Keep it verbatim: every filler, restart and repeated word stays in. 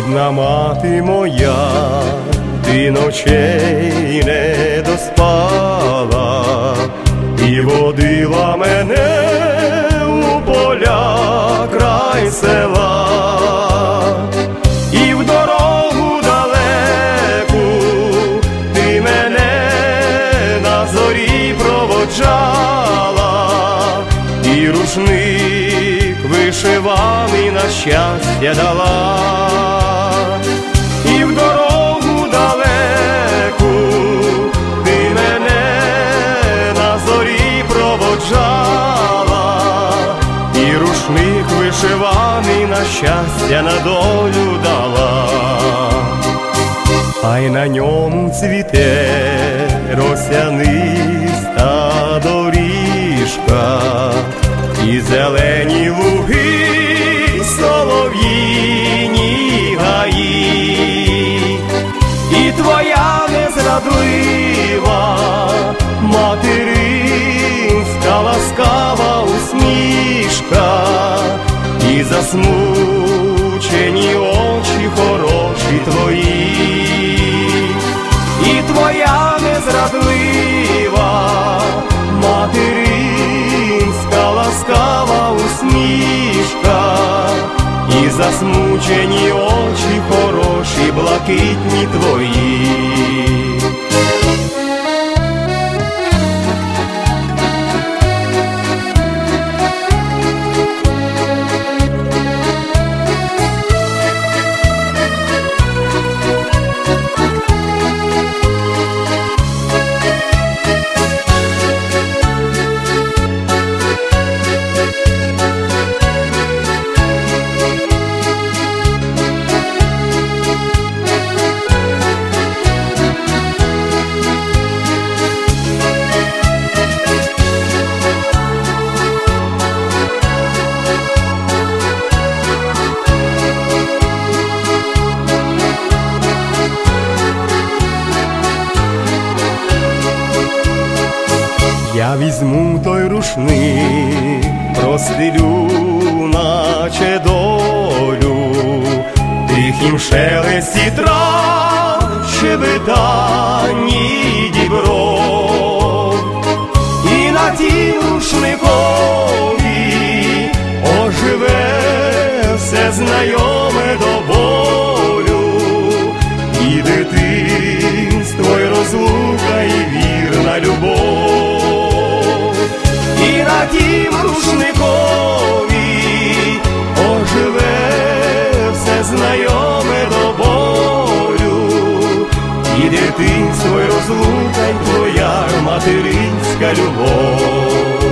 Рідна мати моя, ти ночей не доспала і водила мене у поля край села, і в дорогу далеку ти мене на зорі проводжала, і рушник вишиваний на щастя дала. І в дорогу далеку ти мене на зорі проводжала, і рушник вишиваний на щастя, на долю дала. А й на ньому цвіте росяниста доріжка, і зелені луги, солов'їні гаї, і твоя незрадлива материнська ласкава усмішка, і засмучені очі хороші твої, і твоя незрадлива материнська ласкава усмішка, і засмучені очі хороші, блакитні твої. Я візьму той рушник, простелю, наче долю, тихім шелесті трав, щебетанні дібров, і на тім рушникові оживе все знайоме до болю, і дитинство, й розлука, і вірна любов. І на тім рушникові оживе все знайоме до болю, і дитинство, й розлука, й твоя материнська любов.